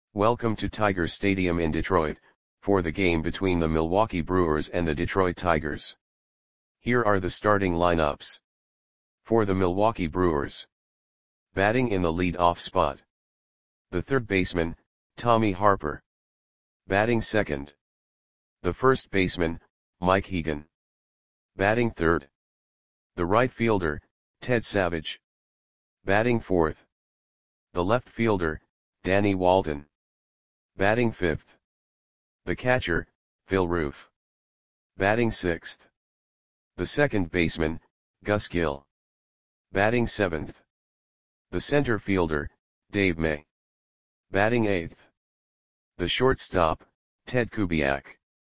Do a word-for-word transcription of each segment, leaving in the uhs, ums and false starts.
Welcome to Tiger Stadium in Detroit, for the game between the Milwaukee Brewers and the Detroit Tigers. Here are the starting lineups. For the Milwaukee Brewers. Batting in the lead-off spot. The third baseman, Tommy Harper. Batting second. The first baseman, Mike Hegan. Batting third. The right fielder, Ted Savage. Batting fourth. The left fielder, Danny Walton. Batting fifth. The catcher, Phil Roof. Batting sixth. The second baseman, Gus Gill. Batting seventh. The center fielder, Dave May. Batting eighth. The shortstop, Ted Kubiak.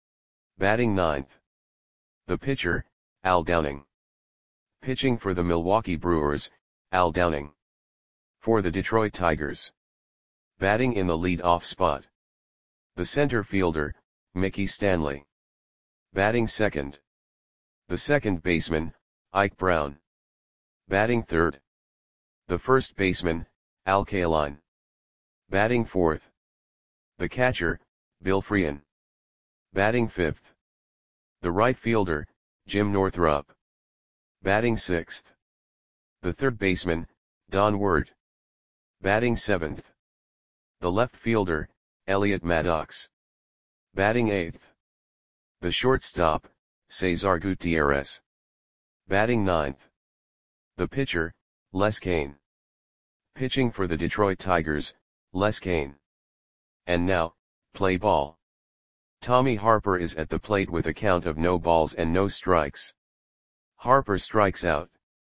Batting ninth. The pitcher, Al Downing. Pitching for the Milwaukee Brewers, Al Downing. For the Detroit Tigers. Batting in the lead-off spot. The center fielder, Mickey Stanley. Batting second. The second baseman, Ike Brown. Batting third. The first baseman, Al Kaline. Batting fourth. The catcher, Bill Freehan. Batting fifth. The right fielder, Jim Northrup. Batting sixth. The third baseman, Don Ward. Batting seventh. The left fielder, Elliot Maddox. Batting eighth. The shortstop, Cesar Gutierrez. Batting ninth. The pitcher, Les Cain. Pitching for the Detroit Tigers, Les Cain. And now, play ball. Tommy Harper is at the plate with a count of no balls and no strikes. Harper strikes out.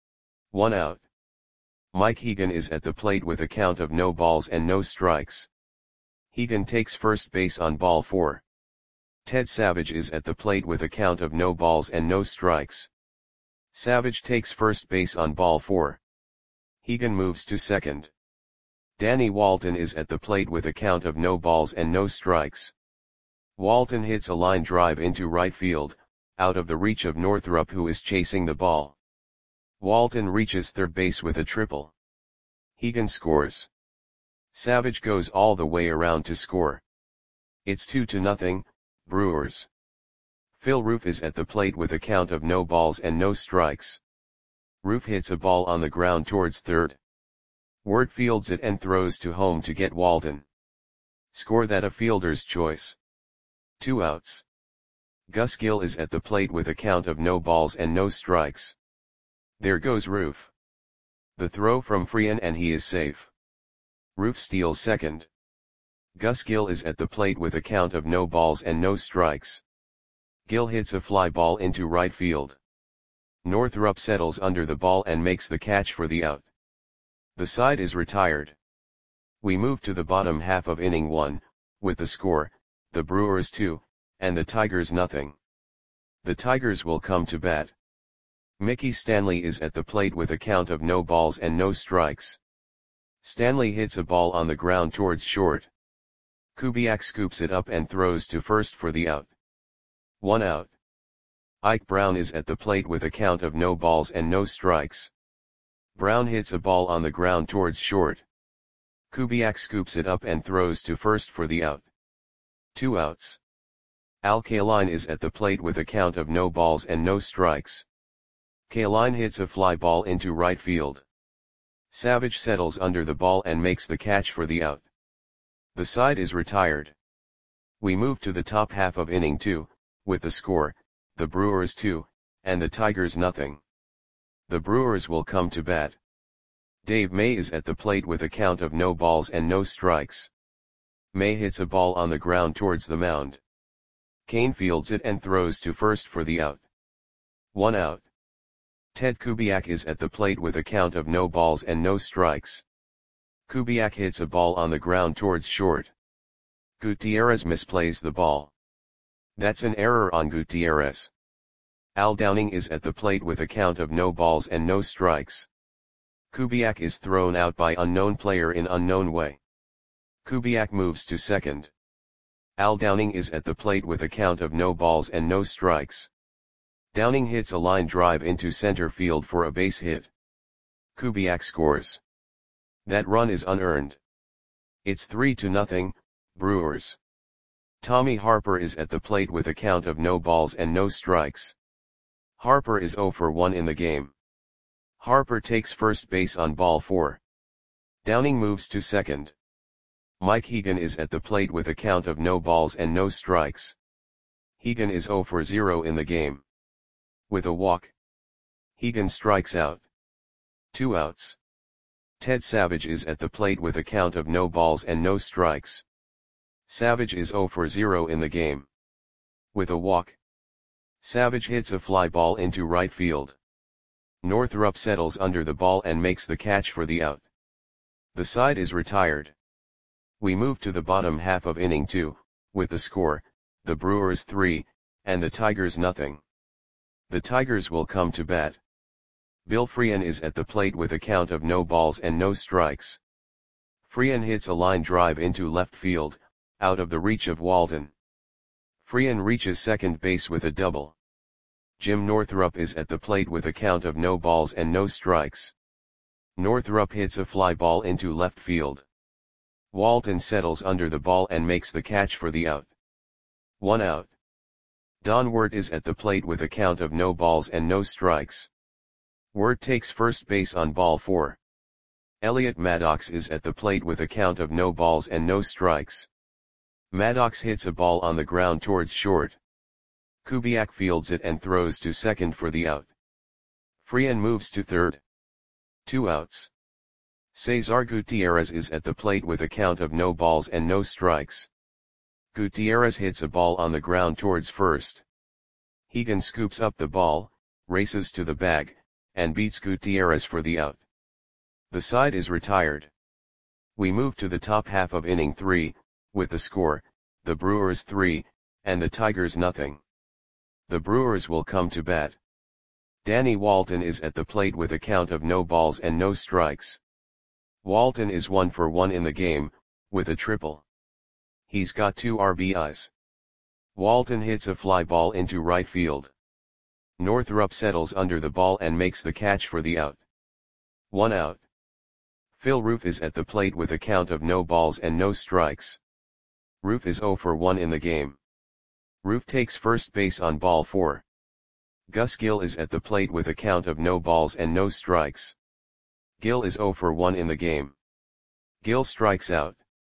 One out. Mike Hegan is at the plate with a count of no balls and no strikes. Hegan takes first base on ball four. Ted Savage is at the plate with a count of no balls and no strikes. Savage takes first base on ball four. Hegan moves to second. Danny Walton is at the plate with a count of no balls and no strikes. Walton hits a line drive into right field, out of the reach of Northrup, who is chasing the ball. Walton reaches third base with a triple. Hegan scores. Savage goes all the way around to score. It's two to nothing, Brewers. Phil Roof is at the plate with a count of no balls and no strikes. Roof hits a ball on the ground towards third. Ward fields it and throws to home to get Walton. Score that a fielder's choice. Two outs. Gus Gill is at the plate with a count of no balls and no strikes. There goes Roof. The throw from Freehan and he is safe. Roof steals second. Gus Gill is at the plate with a count of no balls and no strikes. Gill hits a fly ball into right field. Northrup settles under the ball and makes the catch for the out. The side is retired. We move to the bottom half of inning one, with the score, the Brewers two, and the Tigers nothing. The Tigers will come to bat. Mickey Stanley is at the plate with a count of no balls and no strikes. Stanley hits a ball on the ground towards short. Kubiak scoops it up and throws to first for the out. One out. Ike Brown is at the plate with a count of no balls and no strikes. Brown hits a ball on the ground towards short. Kubiak scoops it up and throws to first for the out. Two outs. Al Kaline is at the plate with a count of no balls and no strikes. Kaline hits a fly ball into right field. Savage settles under the ball and makes the catch for the out. The side is retired. We move to the top half of inning two, with the score, the Brewers two, and the Tigers nothing. The Brewers will come to bat. Dave May is at the plate with a count of no balls and no strikes. May hits a ball on the ground towards the mound. Cain fields it and throws to first for the out. One out. Ted Kubiak is at the plate with a count of no balls and no strikes. Kubiak hits a ball on the ground towards short. Gutierrez misplays the ball. That's an error on Gutierrez. Al Downing is at the plate with a count of no balls and no strikes. Kubiak is thrown out by unknown player in unknown way. Kubiak moves to second. Al Downing is at the plate with a count of no balls and no strikes. Downing hits a line drive into center field for a base hit. Kubiak scores. That run is unearned. It's three to nothing, Brewers. Tommy Harper is at the plate with a count of no balls and no strikes. Harper is zero for one in the game. Harper takes first base on ball four. Downing moves to second. Mike Hegan is at the plate with a count of no balls and no strikes. Hegan is zero for zero in the game. With a walk, Hegan strikes out. Two outs. Ted Savage is at the plate with a count of no balls and no strikes. Savage is zero for zero in the game. With a walk, Savage hits a fly ball into right field. Northrup settles under the ball and makes the catch for the out. The side is retired. We move to the bottom half of inning two, with the score, the Brewers three, and the Tigers nothing. The Tigers will come to bat. Bill Freehan is at the plate with a count of no balls and no strikes. Freehan hits a line drive into left field, out of the reach of Walton. Freehan reaches second base with a double. Jim Northrup is at the plate with a count of no balls and no strikes. Northrup hits a fly ball into left field. Walton settles under the ball and makes the catch for the out. One out. Don Wirt is at the plate with a count of no balls and no strikes. Wirt takes first base on ball four. Elliot Maddox is at the plate with a count of no balls and no strikes. Maddox hits a ball on the ground towards short. Kubiak fields it and throws to second for the out. Freehan moves to third. Two outs. Cesar Gutierrez is at the plate with a count of no balls and no strikes. Gutierrez hits a ball on the ground towards first. Hegan scoops up the ball, races to the bag, and beats Gutierrez for the out. The side is retired. We move to the top half of inning three, with the score, the Brewers three, and the Tigers nothing. The Brewers will come to bat. Danny Walton is at the plate with a count of no balls and no strikes. Walton is one for one in the game, with a triple. He's got two R B Is. Walton hits a fly ball into right field. Northrup settles under the ball and makes the catch for the out. One out. Phil Roof is at the plate with a count of no balls and no strikes. Roof is zero for one in the game. Roof takes first base on ball four. Gus Gill is at the plate with a count of no balls and no strikes. Gill is zero for one in the game. Gill strikes out.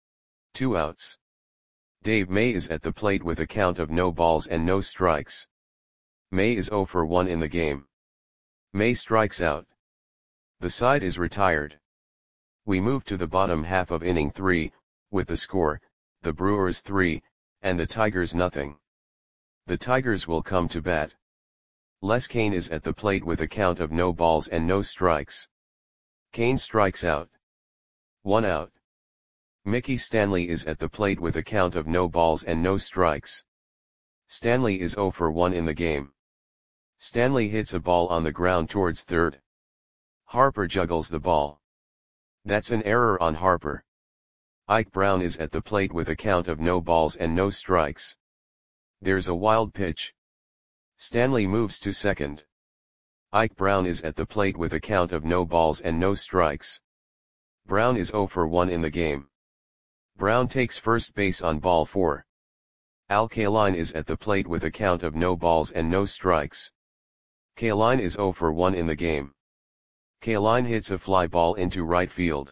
Two outs. Dave May is at the plate with a count of no balls and no strikes. May is zero for one in the game. May strikes out. The side is retired. We move to the bottom half of inning three, with the score, the Brewers three, and the Tigers nothing. The Tigers will come to bat. Les Kane is at the plate with a count of no balls and no strikes. Kane strikes out. One out. Mickey Stanley is at the plate with a count of no balls and no strikes. Stanley is zero for one in the game. Stanley hits a ball on the ground towards third. Harper juggles the ball. That's an error on Harper. Ike Brown is at the plate with a count of no balls and no strikes. There's a wild pitch. Stanley moves to second. Ike Brown is at the plate with a count of no balls and no strikes. Brown is zero for one in the game. Brown takes first base on ball four. Al Kaline is at the plate with a count of no balls and no strikes. Kaline is zero for one in the game. Kaline hits a fly ball into right field.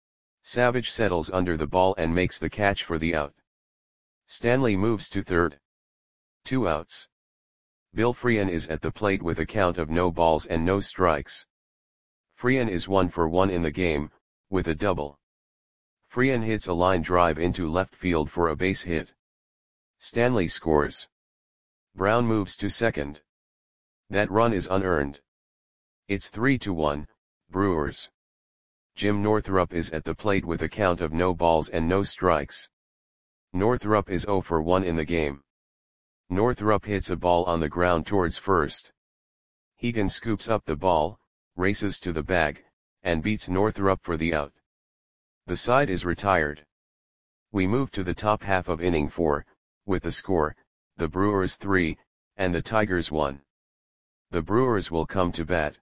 Savage settles under the ball and makes the catch for the out. Stanley moves to third. Two outs. Bill Freehan is at the plate with a count of no balls and no strikes. Freehan is one for one in the game, with a double. Freehan hits a line drive into left field for a base hit. Stanley scores. Brown moves to second. That run is unearned. It's three to one, Brewers. Jim Northrup is at the plate with a count of no balls and no strikes. Northrup is zero for one in the game. Northrup hits a ball on the ground towards first. Hegan scoops up the ball, races to the bag, and beats Northrup for the out. The side is retired. We move to the top half of inning four, with the score, the Brewers three, and the Tigers one. The Brewers will come to bat.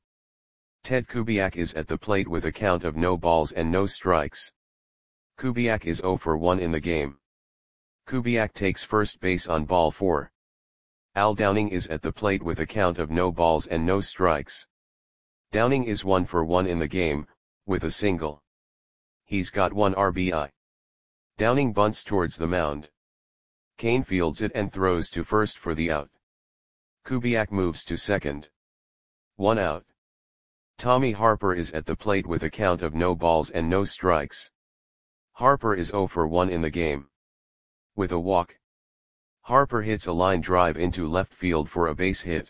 Ted Kubiak is at the plate with a count of no balls and no strikes. Kubiak is zero for one in the game. Kubiak takes first base on ball four. Al Downing is at the plate with a count of no balls and no strikes. Downing is one for one in the game, with a single. He's got one R B I. Downing bunts towards the mound. Cain fields it and throws to first for the out. Kubiak moves to second. One out. Tommy Harper is at the plate with a count of no balls and no strikes. Harper is zero for one in the game. With a walk. Harper hits a line drive into left field for a base hit.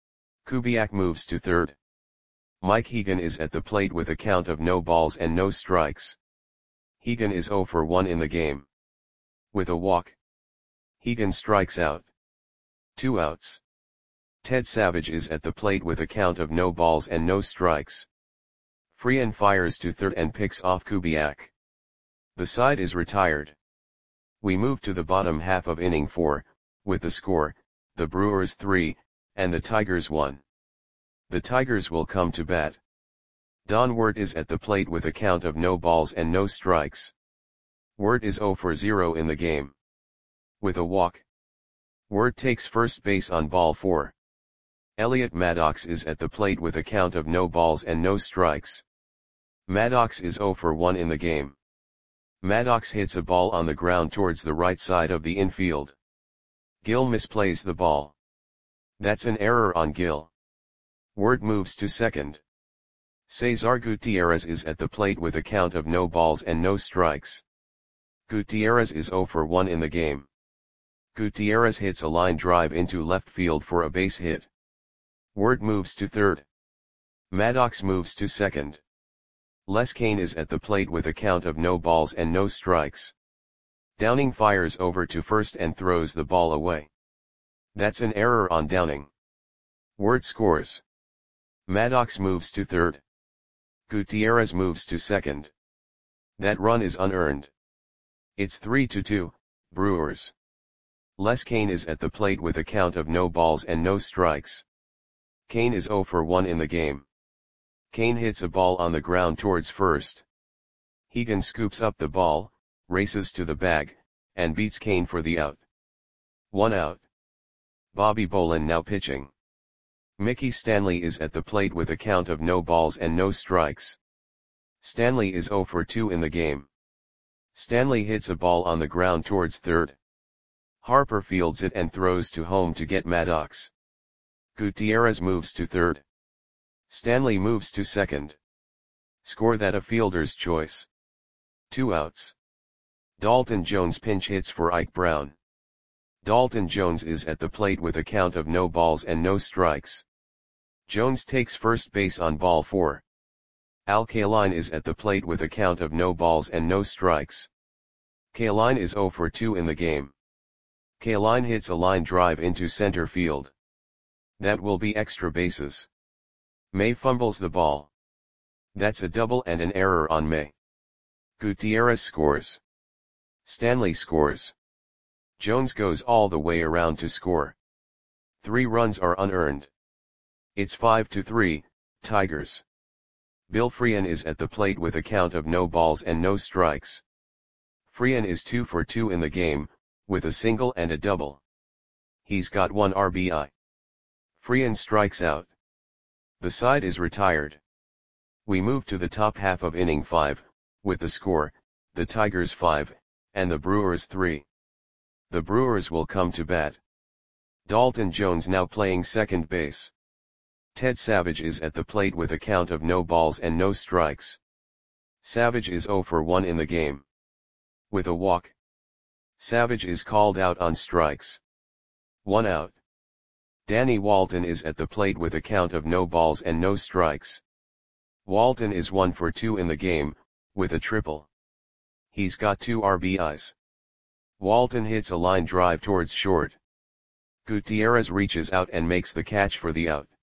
Kubiak moves to third. Mike Hegan is at the plate with a count of no balls and no strikes. Hegan is zero for one in the game. With a walk. Hegan strikes out. Two outs. Ted Savage is at the plate with a count of no balls and no strikes. Freehan fires to third and picks off Kubiak. The side is retired. We move to the bottom half of inning four, with the score, the Brewers three, and the Tigers one. The Tigers will come to bat. Don Wirt is at the plate with a count of no balls and no strikes. Wirt is zero for zero in the game. With a walk. Wirt takes first base on ball four. Elliot Maddox is at the plate with a count of no balls and no strikes. Maddox is zero for one in the game. Maddox hits a ball on the ground towards the right side of the infield. Gill misplays the ball. That's an error on Gill. Wirt moves to second. Cesar Gutierrez is at the plate with a count of no balls and no strikes. Gutierrez is zero for one in the game. Gutierrez hits a line drive into left field for a base hit. Wirt moves to third. Maddox moves to second. Les Cain is at the plate with a count of no balls and no strikes. Downing fires over to first and throws the ball away. That's an error on Downing. Wirt scores. Maddox moves to third. Gutierrez moves to second. That run is unearned. It's three to two, Brewers. Les Cain is at the plate with a count of no balls and no strikes. Cain is zero for one in the game. Cain hits a ball on the ground towards first. Hegan scoops up the ball, races to the bag, and beats Cain for the out. One out. Bobby Bolin now pitching. Mickey Stanley is at the plate with a count of no balls and no strikes. Stanley is zero for two in the game. Stanley hits a ball on the ground towards third. Harper fields it and throws to home to get Maddox. Gutierrez moves to third. Stanley moves to second. Score that a fielder's choice. Two outs. Dalton Jones pinch hits for Ike Brown. Dalton Jones is at the plate with a count of no balls and no strikes. Jones takes first base on ball four. Al Kaline is at the plate with a count of no balls and no strikes. Kaline is zero for two in the game. Kaline hits a line drive into center field. That will be extra bases. May fumbles the ball. That's a double and an error on May. Gutierrez scores. Stanley scores. Jones goes all the way around to score. Three runs are unearned. It's five to three, Tigers. Bill Freehan is at the plate with a count of no balls and no strikes. Freehan is two for two in the game, with a single and a double. He's got one R B I. Freehan strikes out. The side is retired. We move to the top half of inning five, with the score, the Tigers five, and the Brewers three. The Brewers will come to bat. Dalton Jones now playing second base. Ted Savage is at the plate with a count of no balls and no strikes. Savage is zero for one in the game. With a walk. Savage is called out on strikes. One out. Danny Walton is at the plate with a count of no balls and no strikes. Walton is one for two in the game, with a triple. He's got two R B Is. Walton hits a line drive towards short. Gutierrez reaches out and makes the catch for the out.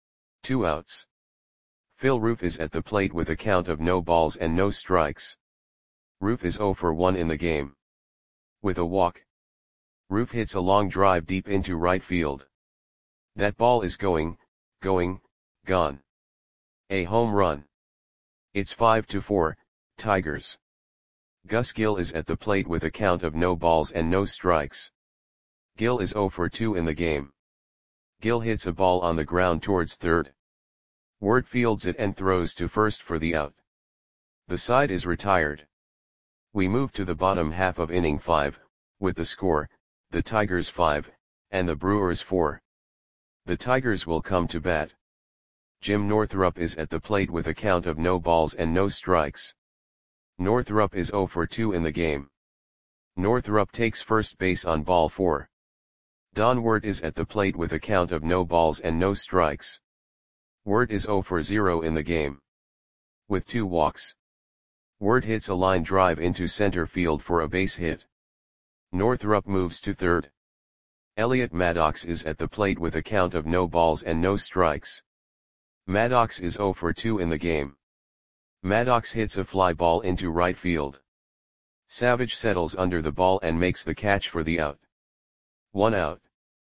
Two outs. Phil Roof is at the plate with a count of no balls and no strikes. Roof is zero for one in the game. With a walk. Roof hits a long drive deep into right field. That ball is going, going, gone. A home run. It's five to four, Tigers. Gus Gill is at the plate with a count of no balls and no strikes. Gill is zero for two in the game. Gill hits a ball on the ground towards third. Ward fields it and throws to first for the out. The side is retired. We move to the bottom half of inning five, with the score, the Tigers five, and the Brewers four. The Tigers will come to bat. Jim Northrup is at the plate with a count of no balls and no strikes. Northrup is zero for two in the game. Northrup takes first base on ball four. Don Wert is at the plate with a count of no balls and no strikes. Wert is zero for zero in the game. With two walks. Wert hits a line drive into center field for a base hit. Northrup moves to third. Elliot Maddox is at the plate with a count of no balls and no strikes. Maddox is zero for two in the game. Maddox hits a fly ball into right field. Savage settles under the ball and makes the catch for the out. One out.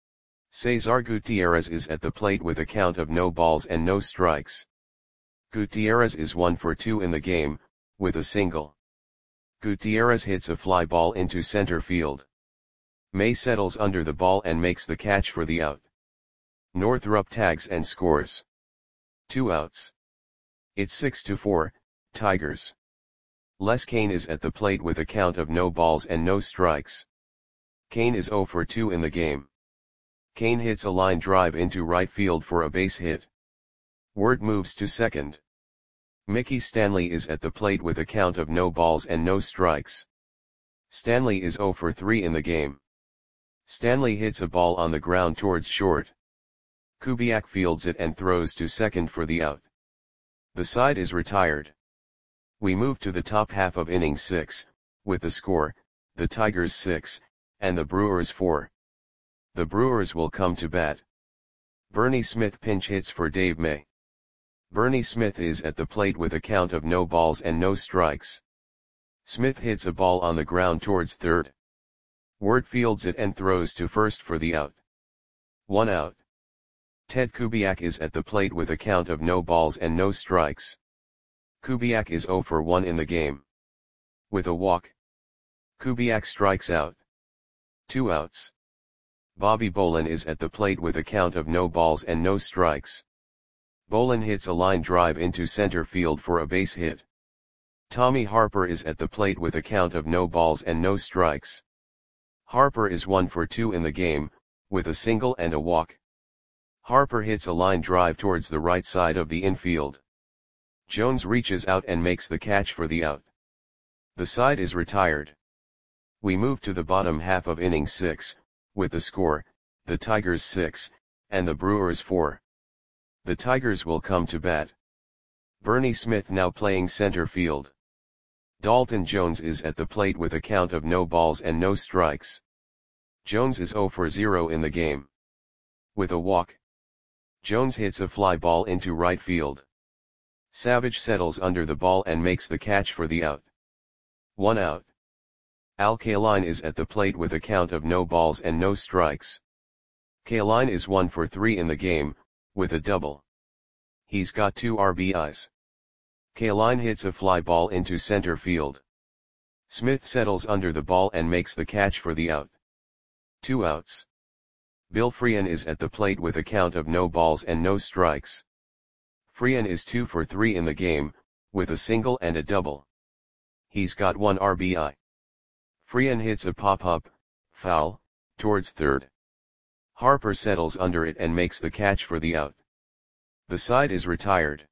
Cesar Gutierrez is at the plate with a count of no balls and no strikes. Gutierrez is one for two in the game, with a single. Gutierrez hits a fly ball into center field. May settles under the ball and makes the catch for the out. Northrup tags and scores. Two outs. It's six to four, Tigers. Les Kane is at the plate with a count of no balls and no strikes. Kane is zero for two in the game. Kane hits a line drive into right field for a base hit. Wert moves to second. Mickey Stanley is at the plate with a count of no balls and no strikes. Stanley is zero for three in the game. Stanley hits a ball on the ground towards short. Kubiak fields it and throws to second for the out. The side is retired. We move to the top half of inning six, with the score, the Tigers six, and the Brewers four. The Brewers will come to bat. Bernie Smith pinch hits for Dave May. Bernie Smith is at the plate with a count of no balls and no strikes. Smith hits a ball on the ground towards third. Wert fields it and throws to first for the out. One out. Ted Kubiak is at the plate with a count of no balls and no strikes. Kubiak is zero for one in the game. With a walk. Kubiak strikes out. Two outs. Bobby Bolin is at the plate with a count of no balls and no strikes. Bolin hits a line drive into center field for a base hit. Tommy Harper is at the plate with a count of no balls and no strikes. Harper is one for two in the game, with a single and a walk. Harper hits a line drive towards the right side of the infield. Jones reaches out and makes the catch for the out. The side is retired. We move to the bottom half of inning six, with the score, the Tigers six, and the Brewers four. The Tigers will come to bat. Bernie Smith now playing center field. Dalton Jones is at the plate with a count of no balls and no strikes. Jones is zero for zero in the game. With a walk. Jones hits a fly ball into right field. Savage settles under the ball and makes the catch for the out. One out. Al Kaline is at the plate with a count of no balls and no strikes. Kaline is one for three in the game, with a double. He's got two R B Is. Kaline hits a fly ball into center field. Smith settles under the ball and makes the catch for the out. Two outs. Bill Freehan is at the plate with a count of no balls and no strikes. Freehan is two for three in the game, with a single and a double. He's got one R B I. Freehan hits a pop-up, foul, towards third. Harper settles under it and makes the catch for the out. The side is retired.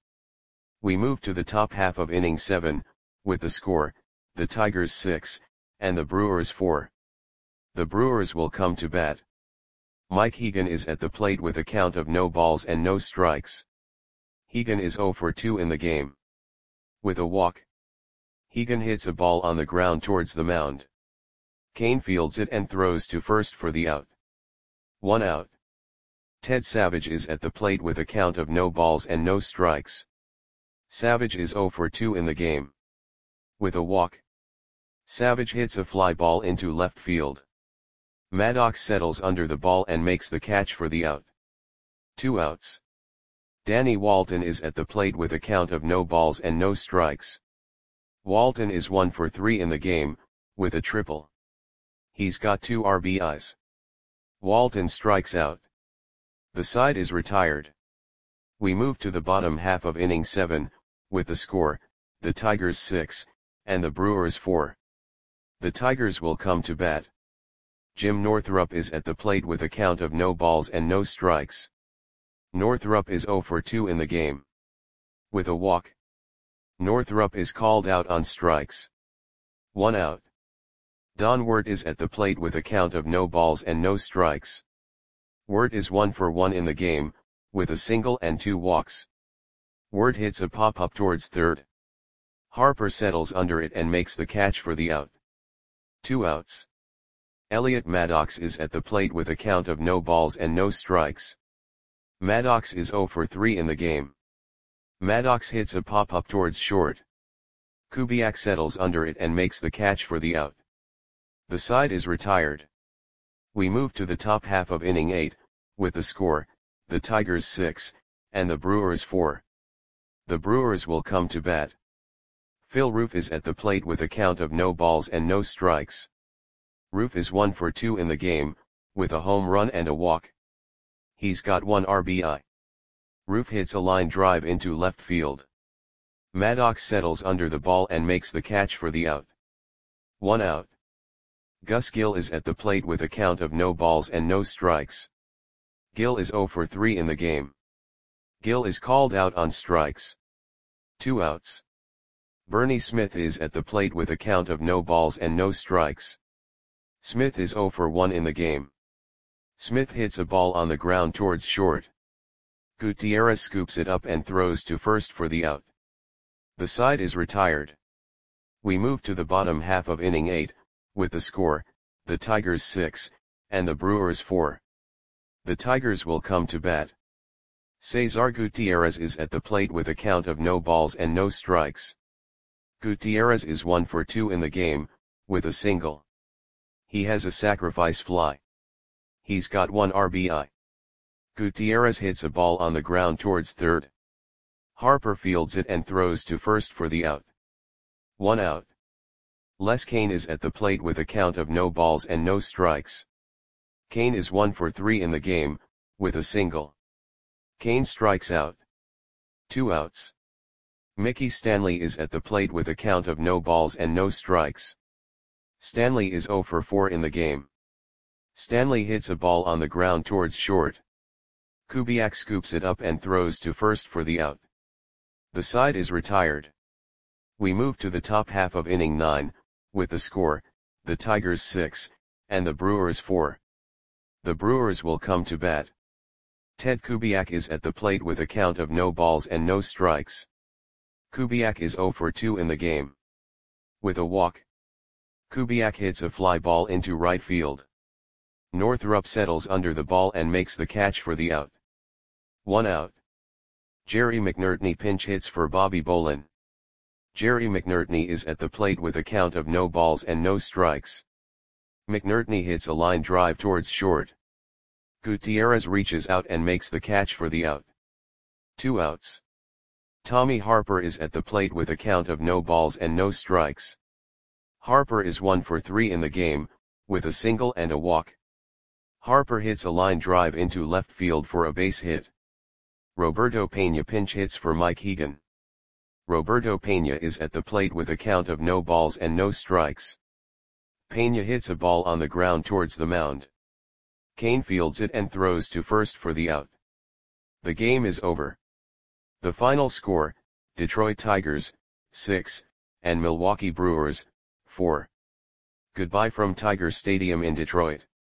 We move to the top half of inning seven, with the score, the Tigers six, and the Brewers four. The Brewers will come to bat. Mike Hegan is at the plate with a count of no balls and no strikes. Hegan is zero for two in the game. With a walk. Hegan hits a ball on the ground towards the mound. Kane fields it and throws to first for the out. One out. Ted Savage is at the plate with a count of no balls and no strikes. Savage is zero for two in the game. With a walk. Savage hits a fly ball into left field. Maddox settles under the ball and makes the catch for the out. Two outs. Danny Walton is at the plate with a count of no balls and no strikes. Walton is one for three in the game, with a triple. He's got two R B Is. Walton strikes out. The side is retired. We move to the bottom half of inning seven, with the score, the Tigers six, and the Brewers four. The Tigers will come to bat. Jim Northrup is at the plate with a count of no balls and no strikes. Northrup is zero for two in the game. With a walk. Northrup is called out on strikes. One out. Don Wirt is at the plate with a count of no balls and no strikes. Wirt is one for one in the game, with a single and two walks. Wirt hits a pop-up towards third. Harper settles under it and makes the catch for the out. Two outs. Elliot Maddox is at the plate with a count of no balls and no strikes. Maddox is zero for three in the game. Maddox hits a pop-up towards short. Kubiak settles under it and makes the catch for the out. The side is retired. We move to the top half of inning eight, with the score, the Tigers six, and the Brewers four. The Brewers will come to bat. Phil Roof is at the plate with a count of no balls and no strikes. Roof is one for two in the game, with a home run and a walk. He's got one R B I. Roof hits a line drive into left field. Maddox settles under the ball and makes the catch for the out. One out. Gus Gill is at the plate with a count of no balls and no strikes. Gill is zero for three in the game. Gill is called out on strikes. Two outs. Bernie Smith is at the plate with a count of no balls and no strikes. Smith is zero for one in the game. Smith hits a ball on the ground towards short. Gutierrez scoops it up and throws to first for the out. The side is retired. We move to the bottom half of inning eight, with the score, the Tigers six, and the Brewers four. The Tigers will come to bat. Cesar Gutierrez is at the plate with a count of no balls and no strikes. Gutierrez is one for two in the game, with a single. He has a sacrifice fly. He's got one R B I. Gutierrez hits a ball on the ground towards third. Harper fields it and throws to first for the out. One out. Les Kane is at the plate with a count of no balls and no strikes. Kane is one for three in the game, with a single. Kane strikes out. Two outs. Mickey Stanley is at the plate with a count of no balls and no strikes. Stanley is zero for four in the game. Stanley hits a ball on the ground towards short. Kubiak scoops it up and throws to first for the out. The side is retired. We move to the top half of inning nine, with the score, the Tigers six, and the Brewers four. The Brewers will come to bat. Ted Kubiak is at the plate with a count of no balls and no strikes. Kubiak is zero for two in the game. With a walk. Kubiak hits a fly ball into right field. Northrup settles under the ball and makes the catch for the out. One out. Jerry McNertney pinch hits for Bobby Bolin. Jerry McNertney is at the plate with a count of no balls and no strikes. McNertney hits a line drive towards short. Gutierrez reaches out and makes the catch for the out. Two outs. Tommy Harper is at the plate with a count of no balls and no strikes. Harper is one for three in the game, with a single and a walk. Harper hits a line drive into left field for a base hit. Roberto Pena pinch hits for Mike Hegan. Roberto Pena is at the plate with a count of no balls and no strikes. Pena hits a ball on the ground towards the mound. Kane fields it and throws to first for the out. The game is over. The final score, Detroit Tigers, six, and Milwaukee Brewers, four. Goodbye from Tiger Stadium in Detroit.